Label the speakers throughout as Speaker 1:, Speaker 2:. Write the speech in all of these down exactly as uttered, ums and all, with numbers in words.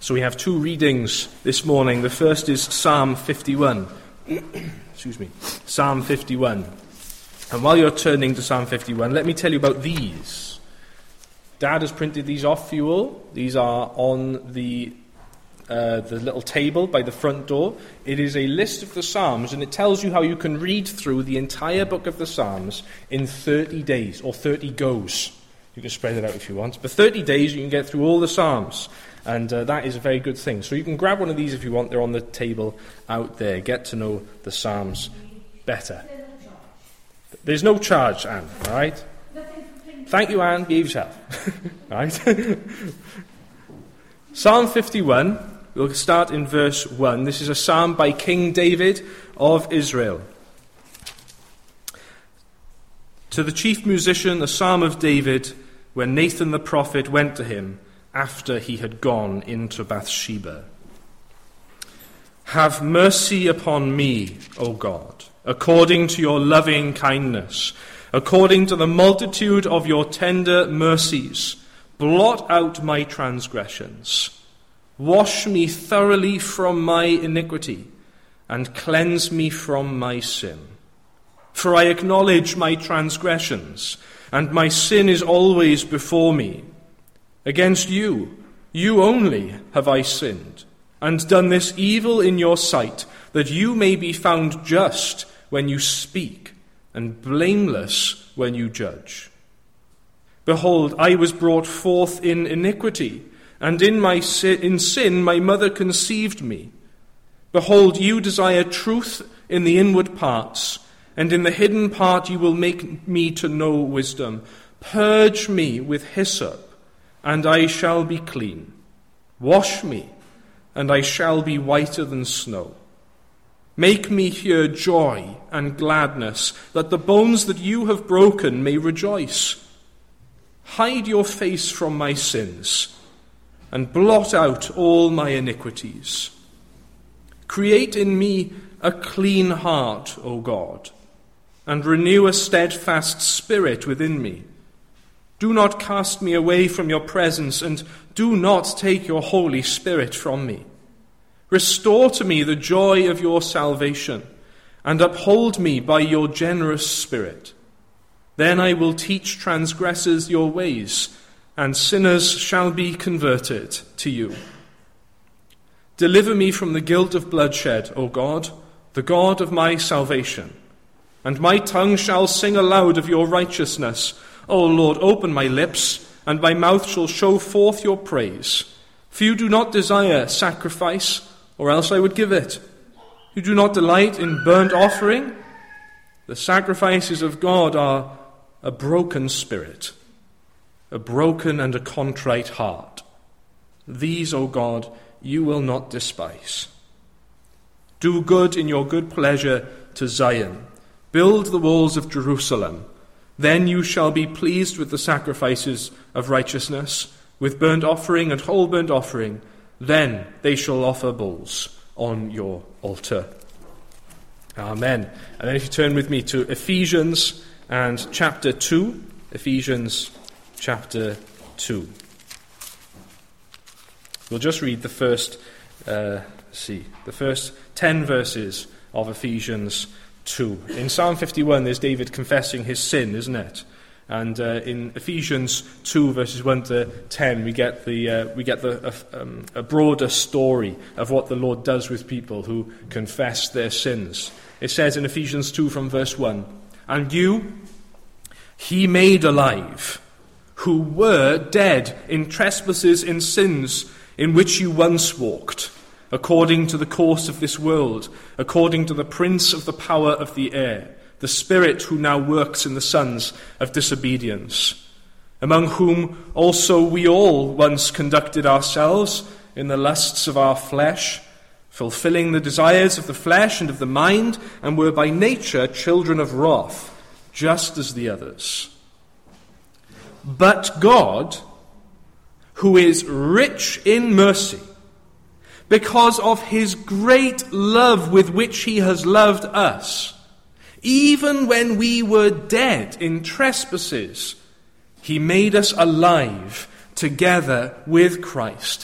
Speaker 1: So we have two readings this morning. The first is Psalm fifty-one. Excuse me. Psalm fifty-one. And while you're turning to Psalm fifty-one, let me tell you about these. Dad has printed these off for you all. These are on the uh, the little table by the front door. It is a list of the Psalms, and it tells you how you can read through the entire book of the Psalms in thirty days, or thirty goes. You can spread it out if you want. But thirty days you can get through all the Psalms. And uh, that is a very good thing. So you can grab one of these if you want. They're on the table out there. Get to know the Psalms better. There's no charge, Anne. All right? Thank you, Anne. Behave yourself. All right? Psalm fifty-one. We'll start in verse one. This is a psalm by King David of Israel. To the chief musician, a psalm of David, when Nathan the prophet went to him after he had gone into Bathsheba. Have mercy upon me, O God, according to your loving kindness, according to the multitude of your tender mercies. Blot out my transgressions. Wash me thoroughly from my iniquity, and cleanse me from my sin. For I acknowledge my transgressions, and my sin is always before me. Against you, you only have I sinned, and done this evil in your sight, that you may be found just when you speak, and blameless when you judge. Behold, I was brought forth in iniquity, and in my sin, in sin my mother conceived me. Behold, you desire truth in the inward parts, and in the hidden part you will make me to know wisdom. Purge me with hyssop, and I shall be clean. Wash me, and I shall be whiter than snow. Make me hear joy and gladness, that the bones that you have broken may rejoice. Hide your face from my sins, and blot out all my iniquities. Create in me a clean heart, O God, and renew a steadfast spirit within me. Do not cast me away from your presence, and do not take your Holy Spirit from me. Restore to me the joy of your salvation, and uphold me by your generous spirit. Then I will teach transgressors your ways, and sinners shall be converted to you. Deliver me from the guilt of bloodshed, O God, the God of my salvation. And my tongue shall sing aloud of your righteousness. O Lord, open my lips, and my mouth shall show forth your praise. For you do not desire sacrifice, or else I would give it. You do not delight in burnt offering. The sacrifices of God are a broken spirit, a broken and a contrite heart. These, O God, you will not despise. Do good in your good pleasure to Zion. Build the walls of Jerusalem. Then you shall be pleased with the sacrifices of righteousness, with burnt offering and whole burnt offering. Then they shall offer bulls on your altar. Amen. And then if you turn with me to Ephesians and chapter two. Ephesians chapter two. We'll just read the first, uh, let's see, the first ten verses of Ephesians two. In Psalm fifty-one, there's David confessing his sin, isn't it? And uh, in Ephesians two, verses one to ten, we get the uh, we get the uh, um, a broader story of what the Lord does with people who confess their sins. It says in Ephesians two from verse one, "And you he made alive, who were dead in trespasses and sins, in which you once walked, according to the course of this world, according to the prince of the power of the air, the spirit who now works in the sons of disobedience, among whom also we all once conducted ourselves in the lusts of our flesh, fulfilling the desires of the flesh and of the mind, and were by nature children of wrath, just as the others. But God, who is rich in mercy, because of his great love with which he has loved us, even when we were dead in trespasses, he made us alive together with Christ.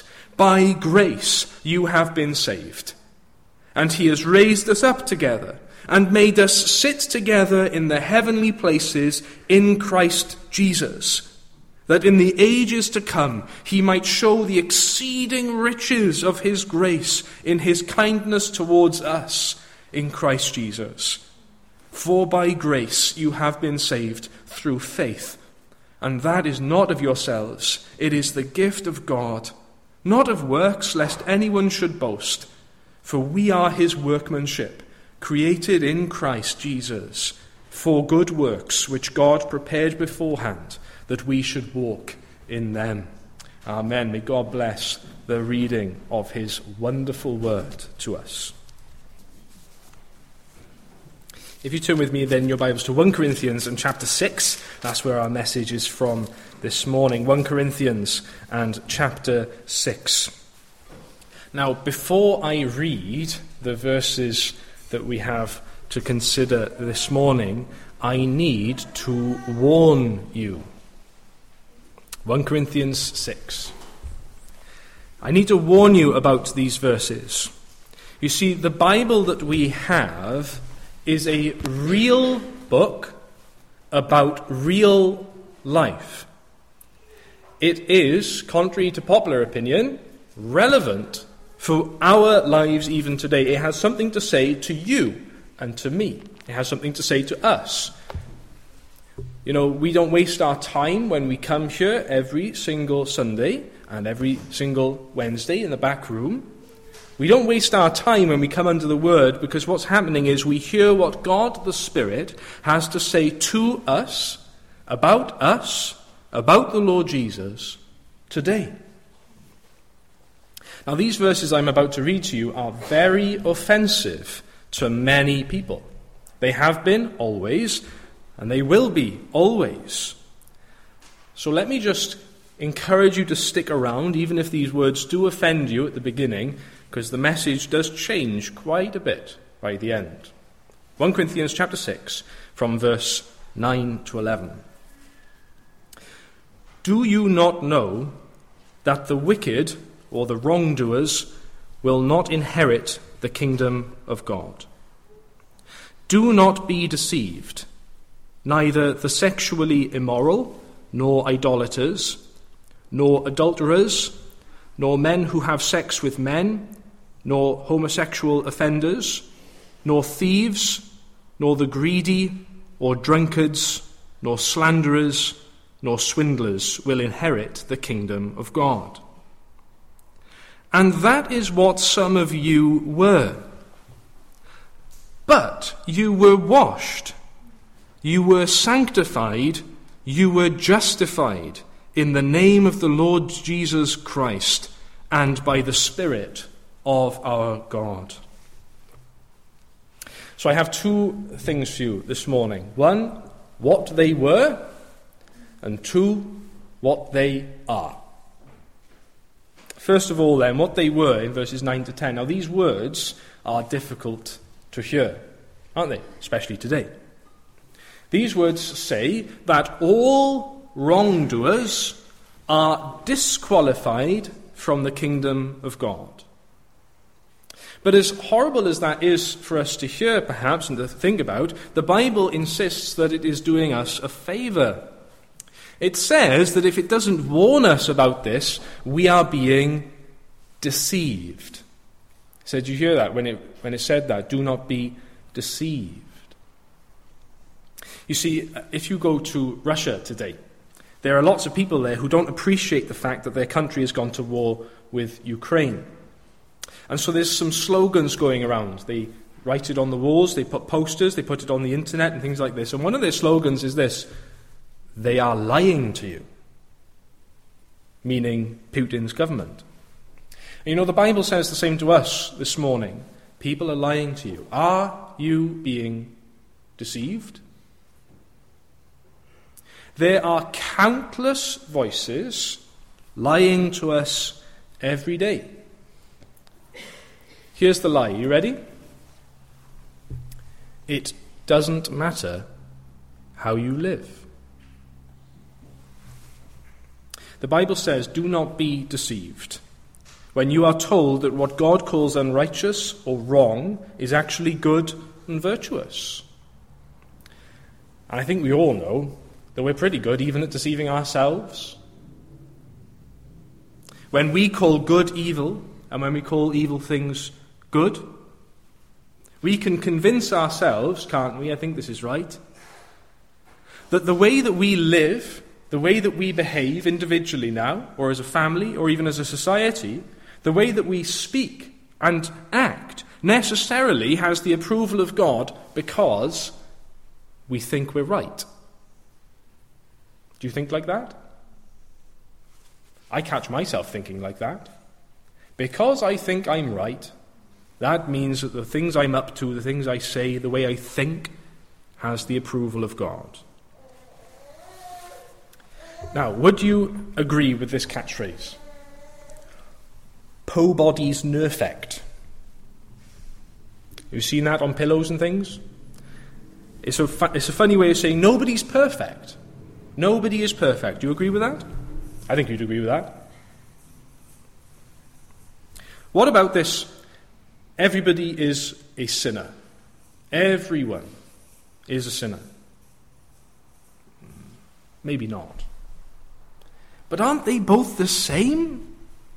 Speaker 1: by grace you have been saved. And he has raised us up together and made us sit together in the heavenly places in Christ Jesus, that in the ages to come he might show the exceeding riches of his grace in his kindness towards us in Christ Jesus. For by grace you have been saved through faith, and that is not of yourselves, it is the gift of God, not of works, lest anyone should boast. For we are his workmanship, created in Christ Jesus, for good works which God prepared beforehand, that we should walk in them. Amen. May God bless the reading of his wonderful word to us. If you turn with me then your Bibles to First Corinthians and chapter six, that's where our message is from this morning. First Corinthians and chapter six. Now, before I read the verses that we have to consider this morning, I need to warn you. First Corinthians six. I need to warn you about these verses. You see, the Bible that we have is a real book about real life. It is, contrary to popular opinion, relevant for our lives even today. It has something to say to you and to me. It has something to say to us. You know, we don't waste our time when we come here every single Sunday and every single Wednesday in the back room. We don't waste our time when we come under the Word, because what's happening is we hear what God the Spirit has to say to us, about us, about the Lord Jesus today. Now, these verses I'm about to read to you are very offensive to many people. They have been always, and they will be always. So let me just encourage you to stick around, even if these words do offend you at the beginning, because the message does change quite a bit by the end. First Corinthians chapter six, from verse nine to eleven. Do you not know that the wicked, or the wrongdoers, will not inherit the kingdom of God? Do not be deceived. Neither the sexually immoral, nor idolaters, nor adulterers, nor men who have sex with men, nor homosexual offenders, nor thieves, nor the greedy, or drunkards, nor slanderers, nor swindlers will inherit the kingdom of God. And that is what some of you were. But you were washed, you were sanctified, you were justified in the name of the Lord Jesus Christ and by the Spirit of our God. So I have two things for you this morning. One, what they were, and two, what they are. First of all then, what they were in verses nine to ten. Now these words are difficult to hear, aren't they? Especially today. These words say that all wrongdoers are disqualified from the kingdom of God. But as horrible as that is for us to hear, perhaps, and to think about, the Bible insists that it is doing us a favor. It says that if it doesn't warn us about this, we are being deceived. So did you hear that when it, when it said that? Do not be deceived. You see, if you go to Russia today, there are lots of people there who don't appreciate the fact that their country has gone to war with Ukraine. And so there's some slogans going around. They write it on the walls, they put posters, they put it on the internet and things like this. And one of their slogans is this: they are lying to you, meaning Putin's government. And you know, the Bible says the same to us this morning. People are lying to you. Are you being deceived? There are countless voices lying to us every day. Here's the lie. You ready? It doesn't matter how you live. The Bible says, do not be deceived. when you are told that what God calls unrighteous or wrong is actually good and virtuous? And I think we all know that we're pretty good even at deceiving ourselves. When we call good evil, and when we call evil things good, we can convince ourselves, can't we, I think this is right, that the way that we live, the way that we behave individually now, or as a family, or even as a society, the way that we speak and act necessarily has the approval of God because we think we're right. Do you think like that? I catch myself thinking like that. Because I think I'm right, that means that the things I'm up to, the things I say, the way I think, has the approval of God. Now, would you agree with this catchphrase? Po body's nerfect. You've seen that on pillows and things? It's a, fu- it's a funny way of saying nobody's perfect. Nobody is perfect. Do you agree with that? I think you'd agree with that. What about this? Everybody is a sinner. Everyone is a sinner. Maybe not. But aren't they both the same?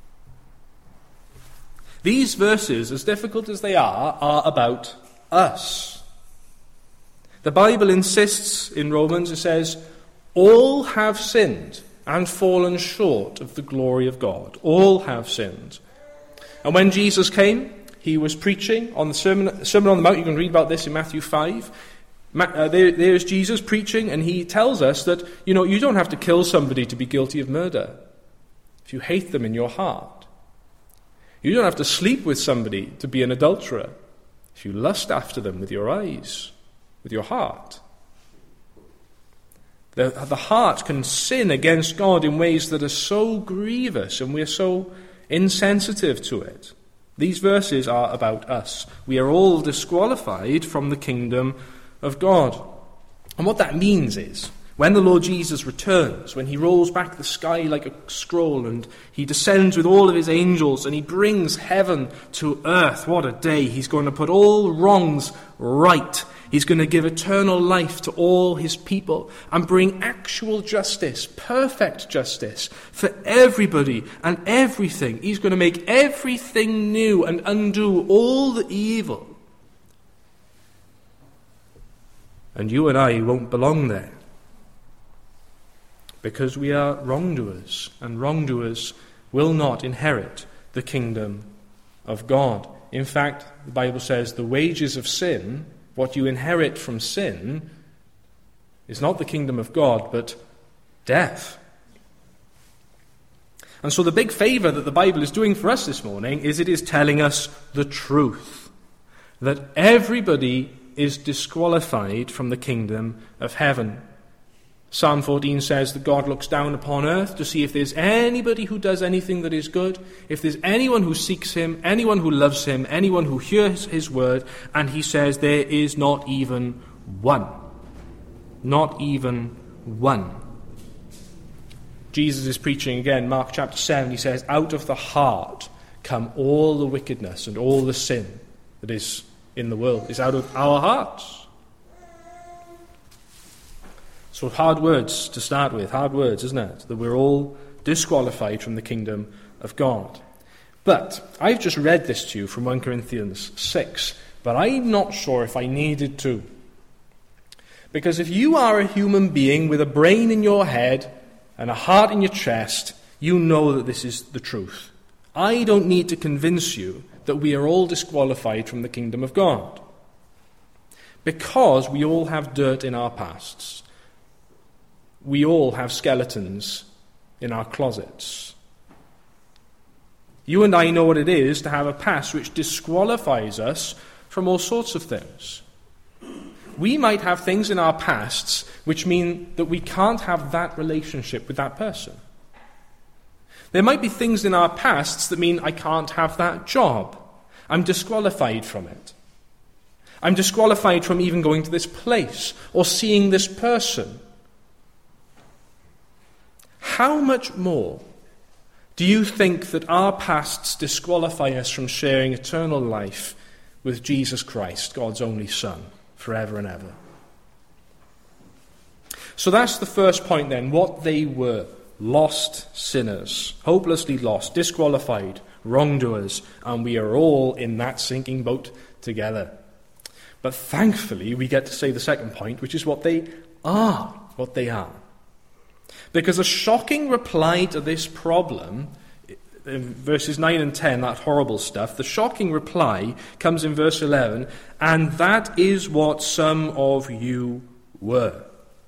Speaker 1: These verses, as difficult as they are, are about us. The Bible insists in Romans, it says, all have sinned and fallen short of the glory of God. All have sinned. And when Jesus came, he was preaching on the Sermon, Sermon on the Mount. You can read about this in Matthew five. Uh, there, there's Jesus preaching, and he tells us that, you know, you don't have to kill somebody to be guilty of murder if you hate them in your heart. You don't have to sleep with somebody to be an adulterer if you lust after them with your eyes, with your heart. The, the heart can sin against God in ways that are so grievous, and we're so insensitive to it. These verses are about us. We are all disqualified from the kingdom of God. And what that means is, when the Lord Jesus returns, when he rolls back the sky like a scroll and he descends with all of his angels and he brings heaven to earth, what a day. He's going to put all wrongs right. He's going to give eternal life to all his people and bring actual justice, perfect justice for everybody and everything. He's going to make everything new and undo all the evil. And you and I won't belong there because we are wrongdoers, and wrongdoers will not inherit the kingdom of God. In fact, the Bible says the wages of sin, what you inherit from sin, is not the kingdom of God, but death. And so the big favor that the Bible is doing for us this morning is it is telling us the truth, that everybody is disqualified from the kingdom of heaven. Psalm fourteen says that God looks down upon earth to see if there's anybody who does anything that is good, if there's anyone who seeks him, anyone who loves him, anyone who hears his word, and he says there is not even one. Not even one. Jesus is preaching again, Mark chapter seven, he says, out of the heart come all the wickedness and all the sin that is in the world. It's out of our hearts. So hard words to start with, hard words, isn't it? That we're all disqualified from the kingdom of God. But I've just read this to you from First Corinthians six, but I'm not sure if I needed to. Because if you are a human being with a brain in your head and a heart in your chest, you know that this is the truth. I don't need to convince you that we are all disqualified from the kingdom of God. Because we all have dirt in our pasts. We all have skeletons in our closets. You and I know what it is to have a past which disqualifies us from all sorts of things. We might have things in our pasts which mean that we can't have that relationship with that person. There might be things in our pasts that mean I can't have that job. I'm disqualified from it. I'm disqualified from even going to this place or seeing this person. How much more Do you think that our pasts disqualify us from sharing eternal life with Jesus Christ, God's only Son, forever and ever? So that's the first point then, what they were. Lost sinners, hopelessly lost, disqualified, wrongdoers, and we are all in that sinking boat together. But thankfully, we get to say the second point, which is what they are, what they are. Because a shocking reply to this problem, in verses nine and ten, that horrible stuff, the shocking reply comes in verse eleven, and that is what some of you were.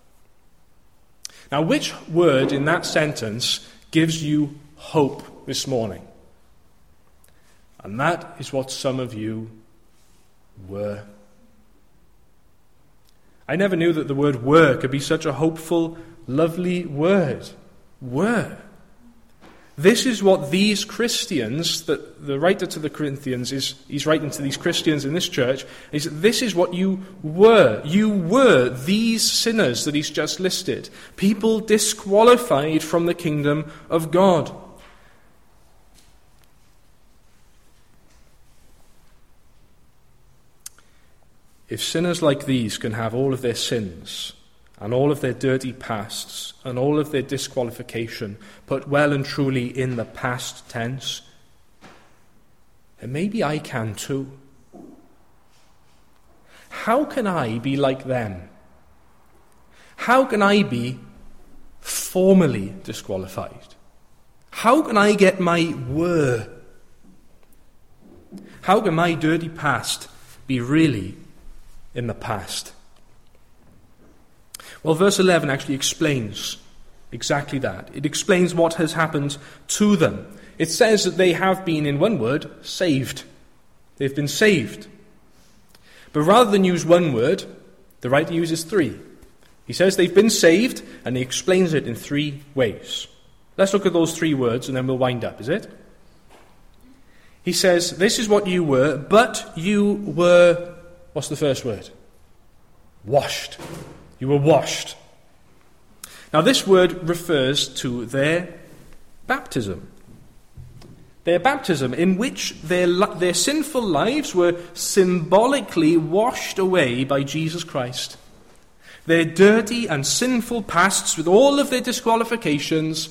Speaker 1: Now, which word in that sentence gives you hope this morning? And that is what some of you were. I never knew that the word were could be such a hopeful, lovely word. Were. This is what these Christians, that the writer to the Corinthians, is he's writing to these Christians in this church, is this is what you were. You were these sinners that he's just listed. People disqualified from the kingdom of God. If sinners like these can have all of their sins and all of their dirty pasts and all of their disqualification put well and truly in the past tense, and maybe I can too. How can I be like them? How can I be formally disqualified? How can I get my were? How can my dirty past be really in the past? Well, verse eleven actually explains exactly that. It explains what has happened to them. It says that they have been, in one word, saved. They've been saved. But rather than use one word, the writer uses three. He says they've been saved, and he explains it in three ways. Let's look at those three words, and then we'll wind up, is it? He says, this is what you were, but you were, what's the first word? Washed. You were washed. Now this word refers to their baptism. Their baptism in which their, their sinful lives were symbolically washed away by Jesus Christ. Their dirty and sinful pasts with all of their disqualifications,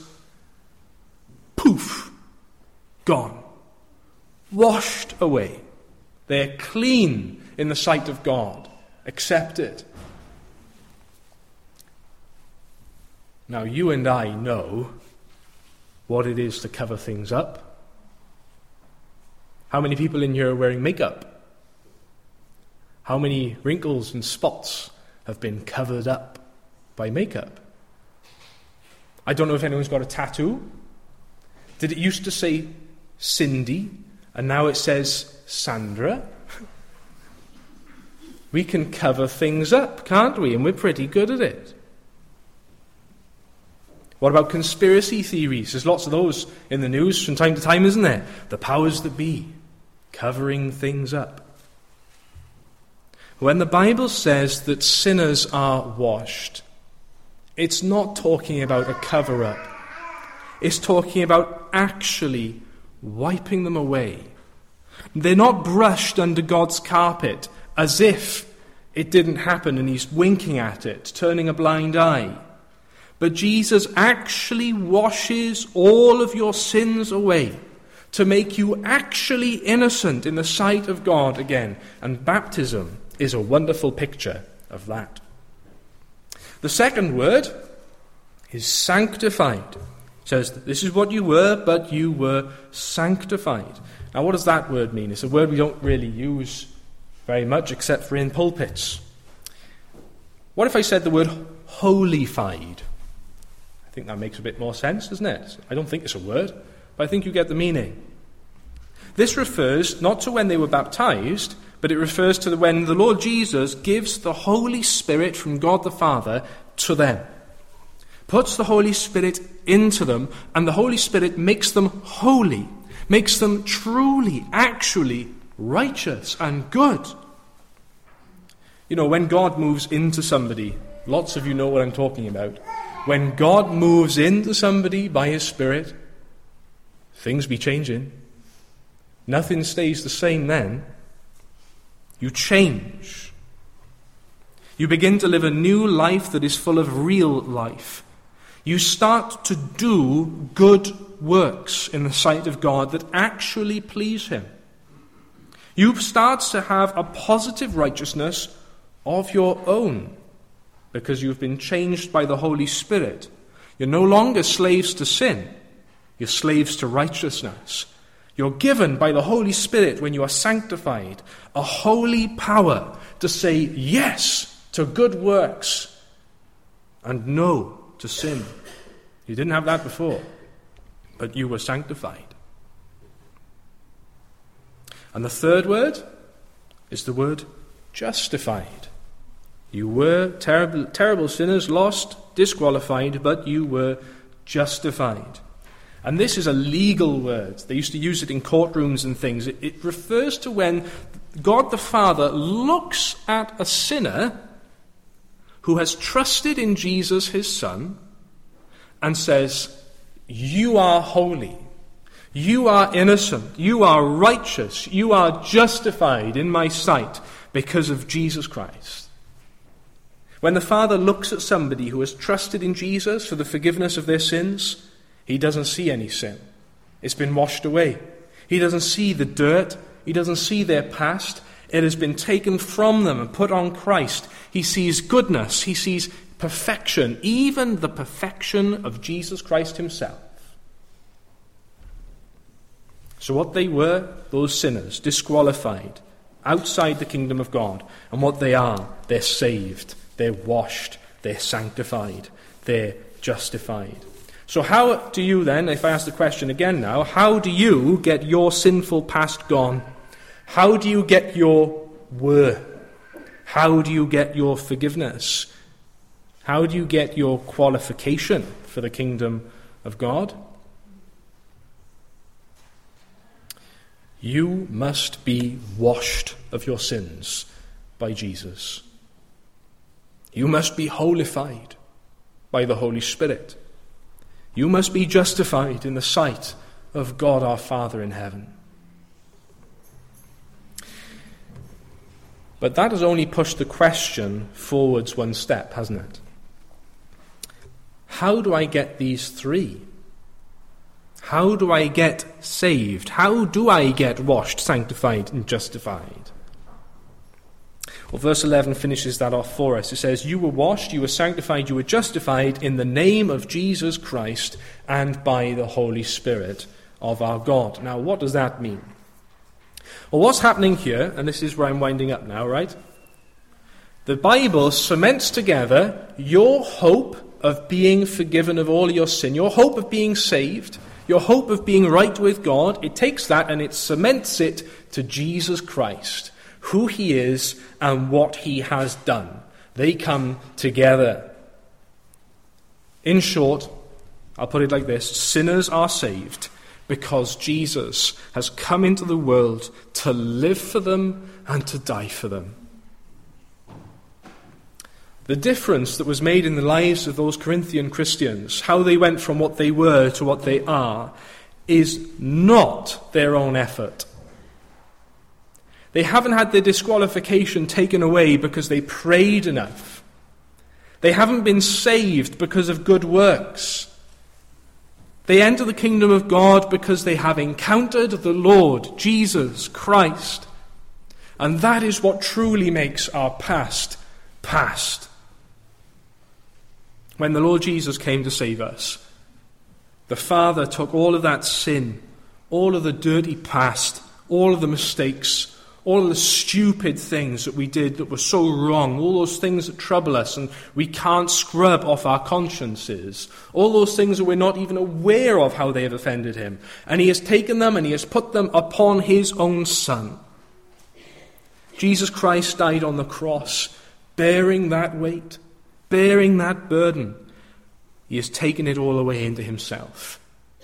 Speaker 1: poof, gone. Washed away. They're clean in the sight of God. Accepted. Now, you and I know what it is to cover things up. How many people in here are wearing makeup? How many wrinkles and spots have been covered up by makeup? I don't know if anyone's got a tattoo. Did it used to say Cindy, and now it says Sandra? We can cover things up, can't we? And we're pretty good at it. What about conspiracy theories? There's lots of those in the news from time to time, isn't there? The powers that be, covering things up. When the Bible says that sinners are washed, it's not talking about a cover-up. It's talking about actually wiping them away. They're not brushed under God's carpet as if it didn't happen and he's winking at it, turning a blind eye. But Jesus actually washes all of your sins away to make you actually innocent in the sight of God again. And baptism is a wonderful picture of that. The second word is sanctified. It says, this is what you were, but you were sanctified. Now, what does that word mean? It's a word we don't really use very much except for in pulpits. What if I said the word holified? I think that makes a bit more sense, doesn't it? I don't think it's a word, but I think you get the meaning. This refers not to when they were baptized, but it refers to when the Lord Jesus gives the Holy Spirit from God the Father to them. Puts the Holy Spirit into them, and the Holy Spirit makes them holy, makes them truly, actually righteous and good. You know, when God moves into somebody, lots of you know what I'm talking about. When God moves into somebody by his Spirit, things be changing. Nothing stays the same then. You change. You begin to live a new life that is full of real life. You start to do good works in the sight of God that actually please him. You start to have a positive righteousness of your own because you've been changed by the Holy Spirit. You're no longer slaves to sin. You're slaves to righteousness. You're given by the Holy Spirit, when you are sanctified, a holy power to say yes to good works and no to sin. You didn't have that before, but you were sanctified. And the third word is the word justified. You were terrible, terrible sinners, lost, disqualified, but you were justified. And this is a legal word. They used to use it in courtrooms and things. It, it refers to when God the Father looks at a sinner who has trusted in Jesus, his Son, and says, you are holy, you are innocent, you are righteous, you are justified in my sight because of Jesus Christ. When the Father looks at somebody who has trusted in Jesus for the forgiveness of their sins, he doesn't see any sin. It's been washed away. He doesn't see the dirt. He doesn't see their past. It has been taken from them and put on Christ. He sees goodness. He sees perfection, even the perfection of Jesus Christ himself. So what they were, those sinners, disqualified, outside the kingdom of God. And what they are, they're saved, they're washed, they're sanctified, they're justified. So how do you then, if I ask the question again now, how do you get your sinful past gone? How do you get your were? How do you get your forgiveness? How do you get your qualification for the kingdom of God? You must be washed of your sins by Jesus. You must be holified by the Holy Spirit. You must be justified in the sight of God our Father in heaven. But that has only pushed the question forwards one step, hasn't it? How do I get these three? How do I get saved? How do I get washed, sanctified, and justified? Well, verse eleven finishes that off for us. It says, you were washed, you were sanctified, you were justified in the name of Jesus Christ and by the Holy Spirit of our God. Now, what does that mean? Well, what's happening here, and this is where I'm winding up now, right? The Bible cements together your hope of being forgiven of all your sin, your hope of being saved, your hope of being right with God. It takes that and it cements it to Jesus Christ, who he is and what he has done. They come together. In short, I'll put it like this: sinners are saved because Jesus has come into the world to live for them and to die for them. The difference that was made in the lives of those Corinthian Christians, how they went from what they were to what they are, is not their own effort. They haven't had their disqualification taken away because they prayed enough. They haven't been saved because of good works. They enter the kingdom of God because they have encountered the Lord Jesus Christ. And that is what truly makes our past past. When the Lord Jesus came to save us, the Father took all of that sin, all of the dirty past, all of the mistakes, all of the stupid things that we did that were so wrong, all those things that trouble us and we can't scrub off our consciences, all those things that we're not even aware of how they have offended him. And he has taken them and he has put them upon his own Son. Jesus Christ died on the cross, bearing that weight, bearing that burden. He has taken it all away into himself.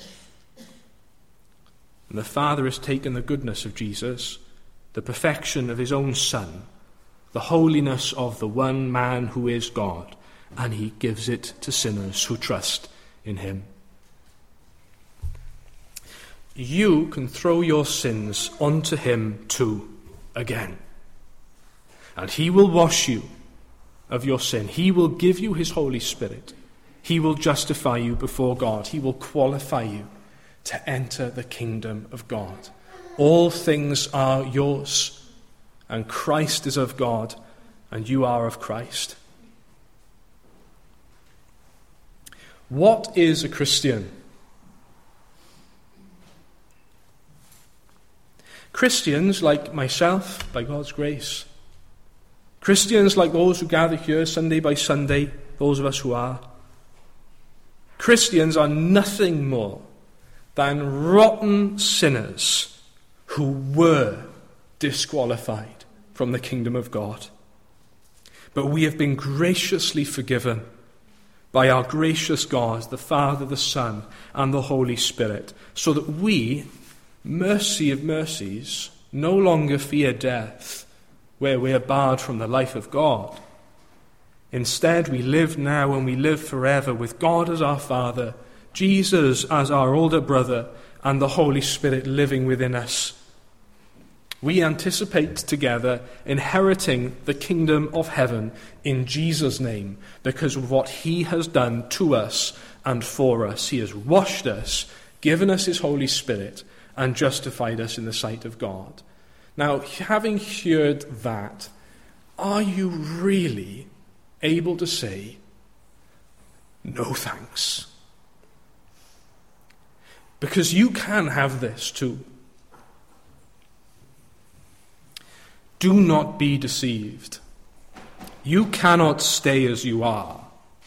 Speaker 1: And the Father has taken the goodness of Jesus, the perfection of his own Son, the holiness of the one man who is God, and he gives it to sinners who trust in him. you can throw your sins onto him too again. And he will wash you of your sin. He will give you his Holy Spirit. He will justify you before God. He will qualify you to enter the kingdom of God. All things are yours, and Christ is of God, and you are of Christ. What is a Christian? Christians like myself, by God's grace. Christians like those who gather here Sunday by Sunday, those of us who are. Christians are nothing more than rotten sinners who were disqualified from the kingdom of God. But we have been graciously forgiven by our gracious God, the Father, the Son, and the Holy Spirit, so that we, mercy of mercies, no longer fear death, where we are barred from the life of God. Instead, we live now and we live forever with God as our Father, Jesus as our older brother, and the Holy Spirit living within us. We anticipate together inheriting the kingdom of heaven in Jesus' name because of what he has done to us and for us. He has washed us, given us his Holy Spirit, and justified us in the sight of God. Now, having heard that, are you really able to say, no thanks? Because you can have this too. Do not be deceived. You cannot stay as you are.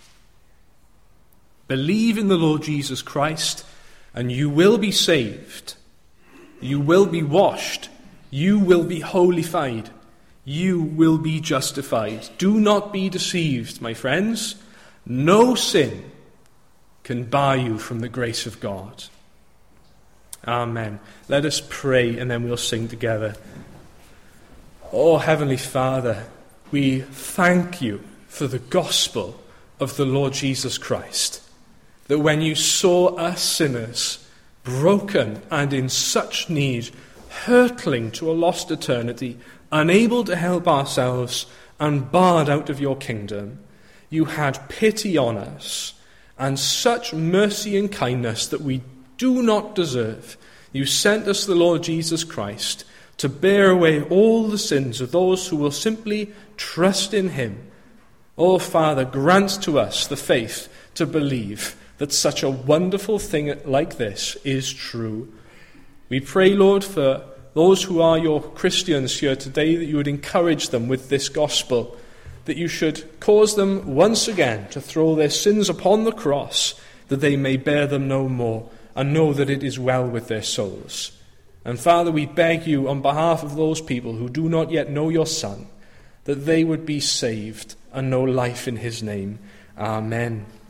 Speaker 1: Believe in the Lord Jesus Christ, and you will be saved. You will be washed. You will be holified. You will be justified. Do not be deceived, my friends. No sin can bar you from the grace of God. Amen. Let us pray, and then we'll sing together. Oh, Heavenly Father, we thank you for the gospel of the Lord Jesus Christ, that when you saw us sinners, broken and in such need, hurtling to a lost eternity, unable to help ourselves and barred out of your kingdom, you had pity on us and such mercy and kindness that we do not deserve. You sent us the Lord Jesus Christ to bear away all the sins of those who will simply trust in him. Oh, Father, grant to us the faith to believe that such a wonderful thing like this is true. We pray, Lord, for those who are your Christians here today, that you would encourage them with this gospel, that you should cause them once again to throw their sins upon the cross, that they may bear them no more, and know that it is well with their souls. And Father, we beg you on behalf of those people who do not yet know your Son, that they would be saved and know life in his name. Amen.